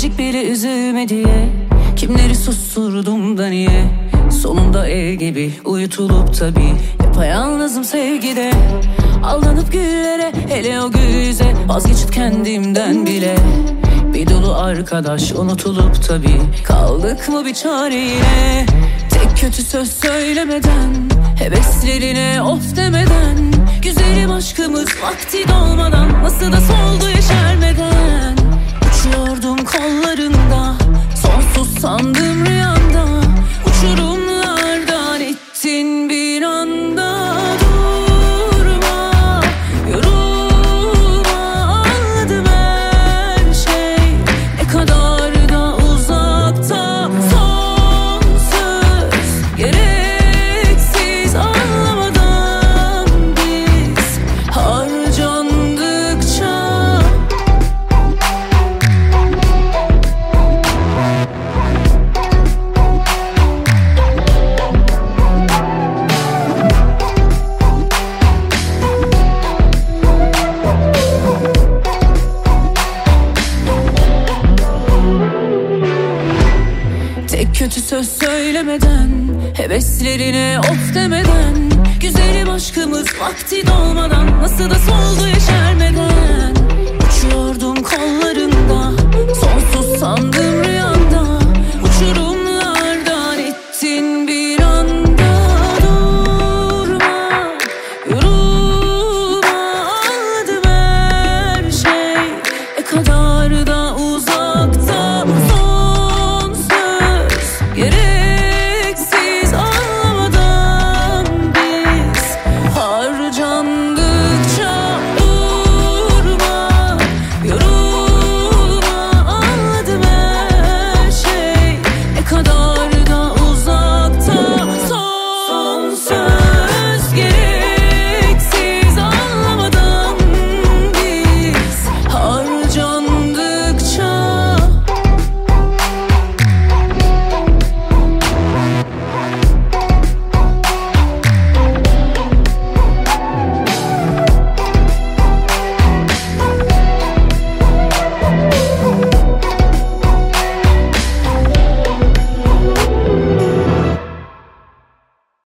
Biricik bile üzülme diye kimleri susturdum da niye? Sonunda el gibi uyutulup tabii yapayalnızım sevgide. Aldanıp güllere, hele o yüze vazgeçip kendimden bile. Bir dolu arkadaş unutulup tabii kaldık mı bir çareyle? Tek kötü söz söylemeden, heveslerine of demeden, güzelim aşkımız vakti dolmadan nasıl da soldu yeşermeden. Uçuyordum kollarında, sonsuz sandım rüyanda, uçurumlardan ittin bir anda. Durma, yorulma, anladım her şey ne kadar da uzakta. Son söz gereksiz, anlamadan biz harcandıkça. Tek kötü söz söylemeden, heveslerine of demeden, güzelim aşkımız vakti dolmadan nasıl da soldu yeşermeden. Uçuyordum kollarında, sonsuz sandım